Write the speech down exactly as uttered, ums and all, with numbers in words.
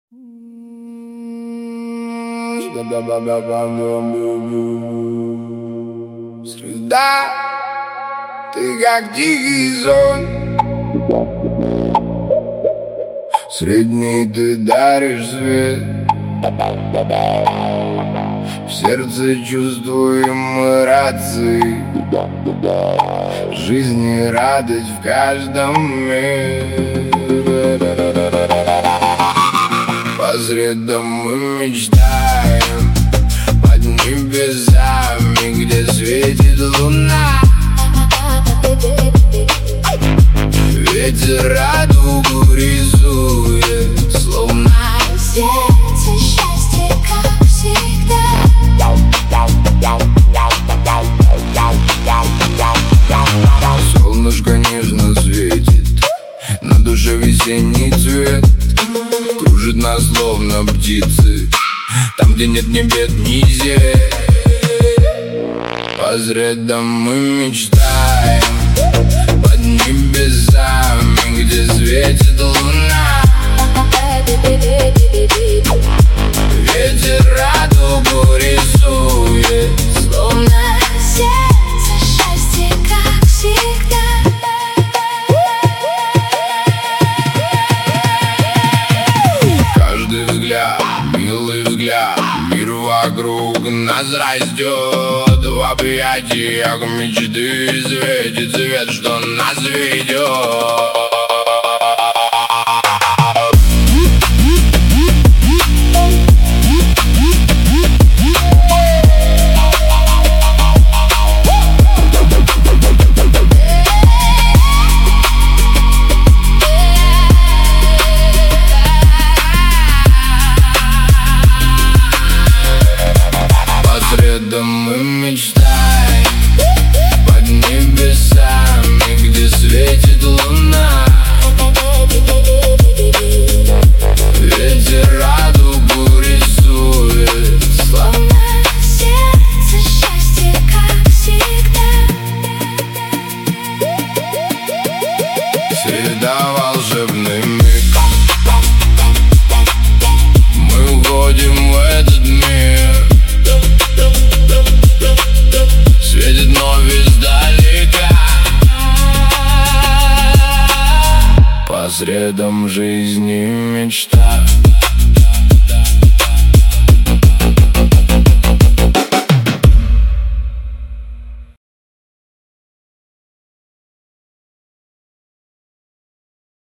Среда, ты как тихий сон. Средний ты даришь свет. В сердце чувствуем мы рации. Жизнь и радость в каждом мире. По средам мы мечтаем под небесами, где светит луна. Ветер радугу рисует, словно сердце счастье, как всегда. Солнышко нежно светит, на душе весенний цвет. Кружит нас словно птицы, там, где нет ни бед, ни зевет. По средам мы мечтаем под небесами, где светит луна. Ветер радугу рисует, словно сердце счастье, как всегда. Каждый взгляд, милый взгляд, мир вокруг нас растет. В объятиях мечты светит свет, что нас ведет. Мы мечтаем под небесами, где светит луна. Ветер радугу рисует, словно сердце счастье, как всегда. Среда волшебный миг. Мы уходим в этот мир. Светит вновь издалека. По средам жизни мечта.